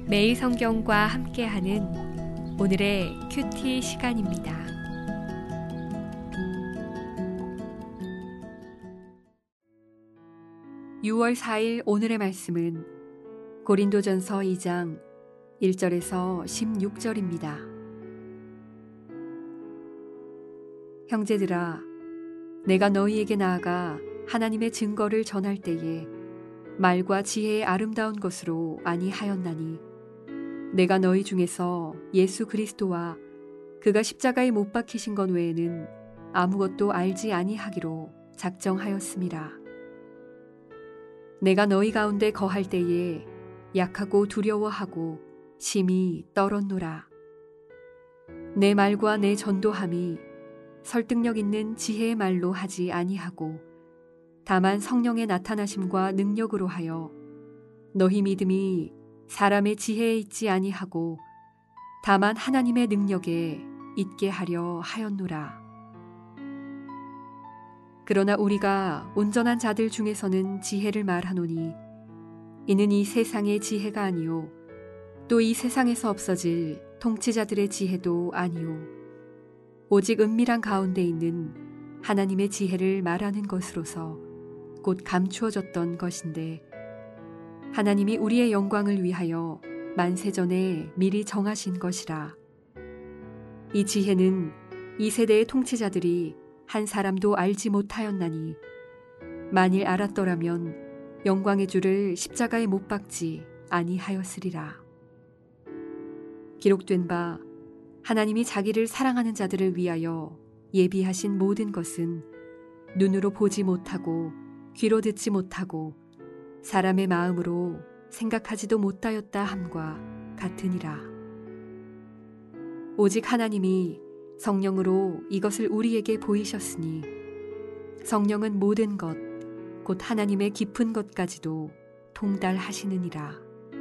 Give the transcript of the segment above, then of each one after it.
매일 성경과 함께하는 오늘의 큐티 시간입니다. (6월 4일) 오늘의 말씀은 고린도전서 2장 1절에서 16절입니다. 형제들아, 내가 너희에게 나아가 하나님의 증거를 전할 때에 말과 지혜의 아름다운 것으로 아니하였나니 내가 너희 중에서 예수 그리스도와 그가 십자가에 못 박히신 것 외에는 아무것도 알지 아니하기로 작정하였음이라. 내가 너희 가운데 거할 때에 약하고 두려워하고 심히 떨었노라. 내 말과 내 전도함이 설득력 있는 지혜의 말로 하지 아니하고 다만 성령의 나타나심과 능력으로 하여 너희 믿음이 사람의 지혜에 있지 아니하고 다만 하나님의 능력에 있게 하려 하였노라. 그러나 우리가 온전한 자들 중에서는 지혜를 말하노니 이는 이 세상의 지혜가 아니요 또 이 세상에서 없어질 통치자들의 지혜도 아니요 오직 은밀한 가운데 있는 하나님의 지혜를 말하는 것으로서 곧 감추어졌던 것인데 하나님이 우리의 영광을 위하여 만세전에 미리 정하신 것이라. 이 지혜는 이 세대의 통치자들이 한 사람도 알지 못하였나니 만일 알았더라면 영광의 주를 십자가에 못 박지 아니하였으리라. 기록된 바 하나님이 자기를 사랑하는 자들을 위하여 예비하신 모든 것은 눈으로 보지 못하고 귀로 듣지 못하고 사람의 마음으로 생각하지도 못하였다 함과 같으니라. 오직 하나님이 성령으로 이것을 우리에게 보이셨으니 성령은 모든 것 곧 하나님의 깊은 것까지도 통달하시느니라.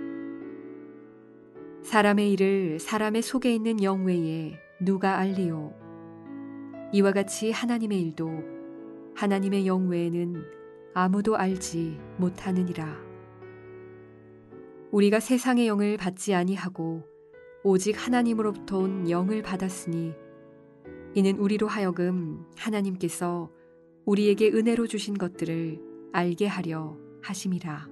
사람의 일을 사람의 속에 있는 영 외에 누가 알리요? 이와 같이 하나님의 일도 하나님의 영 외에는 아무도 알지 못하느니라. 우리가 세상의 영을 받지 아니하고 오직 하나님으로부터 온 영을 받았으니 이는 우리로 하여금 하나님께서 우리에게 은혜로 주신 것들을 알게 하려 하심이라.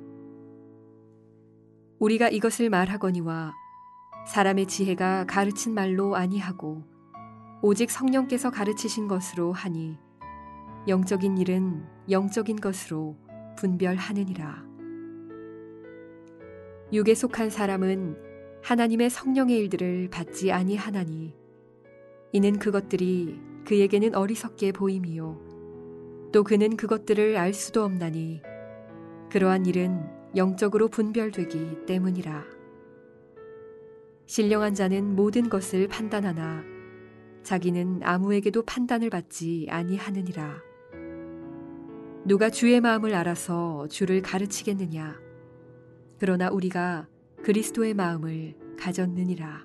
우리가 이것을 말하거니와 사람의 지혜가 가르친 말로 아니하고 오직 성령께서 가르치신 것으로 하니 영적인 일은 영적인 것으로 분별하느니라. 육에 속한 사람은 하나님의 성령의 일들을 받지 아니하나니 이는 그것들이 그에게는 어리석게 보임이요 또 그는 그것들을 알 수도 없나니 그러한 일은 영적으로 분별되기 때문이라. 신령한 자는 모든 것을 판단하나 자기는 아무에게도 판단을 받지 아니하느니라. 누가 주의 마음을 알아서 주를 가르치겠느냐? 그러나 우리가 그리스도의 마음을 가졌느니라.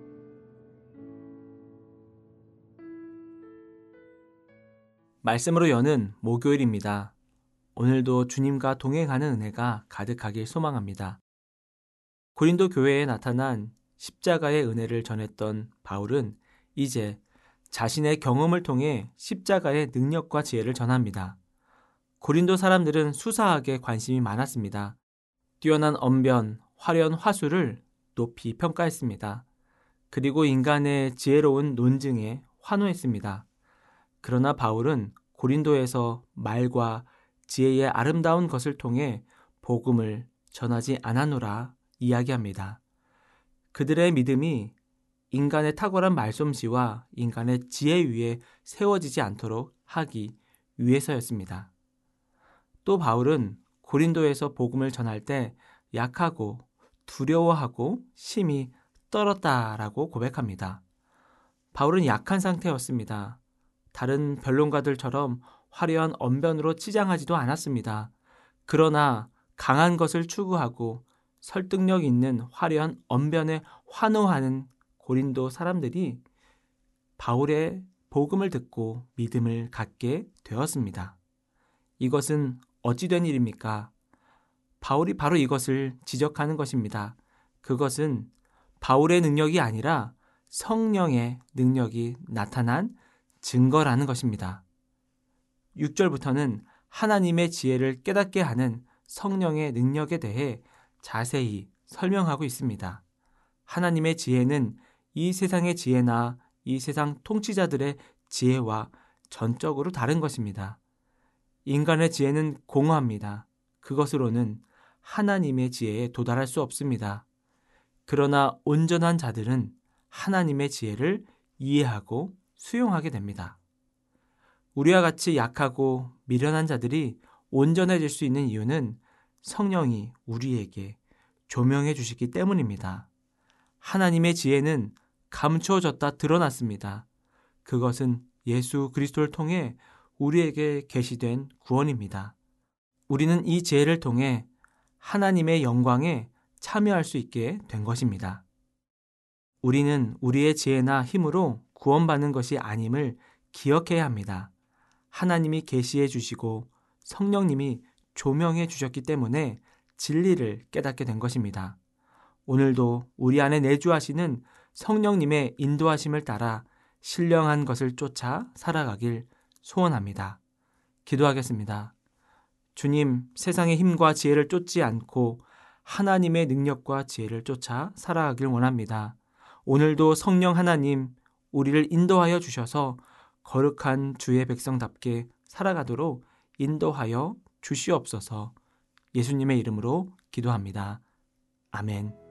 말씀으로 여는 목요일입니다. 오늘도 주님과 동행하는 은혜가 가득하길 소망합니다. 고린도 교회에 나타난 십자가의 은혜를 전했던 바울은 이제 자신의 경험을 통해 십자가의 능력과 지혜를 전합니다. 고린도 사람들은 수사학에 관심이 많았습니다. 뛰어난 언변, 화려한 화술을 높이 평가했습니다. 그리고 인간의 지혜로운 논증에 환호했습니다. 그러나 바울은 고린도에서 말과 지혜의 아름다운 것을 통해 복음을 전하지 않았노라 이야기합니다. 그들의 믿음이 인간의 탁월한 말솜씨와 인간의 지혜 위에 세워지지 않도록 하기 위해서였습니다. 또 바울은 고린도에서 복음을 전할 때 약하고 두려워하고 심히 떨었다라고 고백합니다. 바울은 약한 상태였습니다. 다른 변론가들처럼 화려한 언변으로 치장하지도 않았습니다. 그러나 강한 것을 추구하고 설득력 있는 화려한 언변에 환호하는 고린도 사람들이 바울의 복음을 듣고 믿음을 갖게 되었습니다. 이것은 어찌 된 일입니까? 바울이 바로 이것을 지적하는 것입니다. 그것은 바울의 능력이 아니라 성령의 능력이 나타난 증거라는 것입니다. 6절부터는 하나님의 지혜를 깨닫게 하는 성령의 능력에 대해 자세히 설명하고 있습니다. 하나님의 지혜는 이 세상의 지혜나 이 세상 통치자들의 지혜와 전적으로 다른 것입니다. 인간의 지혜는 공허합니다. 그것으로는 하나님의 지혜에 도달할 수 없습니다. 그러나 온전한 자들은 하나님의 지혜를 이해하고 수용하게 됩니다. 우리와 같이 약하고 미련한 자들이 온전해질 수 있는 이유는 성령이 우리에게 조명해 주시기 때문입니다. 하나님의 지혜는 감추어졌다 드러났습니다. 그것은 예수 그리스도를 통해 우리에게 계시된 구원입니다. 우리는 이 지혜를 통해 하나님의 영광에 참여할 수 있게 된 것입니다. 우리는 우리의 지혜나 힘으로 구원받는 것이 아님을 기억해야 합니다. 하나님이 계시해 주시고 성령님이 조명해 주셨기 때문에 진리를 깨닫게 된 것입니다. 오늘도 우리 안에 내주하시는 성령님의 인도하심을 따라 신령한 것을 쫓아 살아가길 소원합니다. 기도하겠습니다. 주님, 세상의 힘과 지혜를 쫓지 않고 하나님의 능력과 지혜를 쫓아 살아가길 원합니다. 오늘도 성령 하나님, 우리를 인도하여 주셔서 거룩한 주의 백성답게 살아가도록 인도하여 주시옵소서. 예수님의 이름으로 기도합니다. 아멘.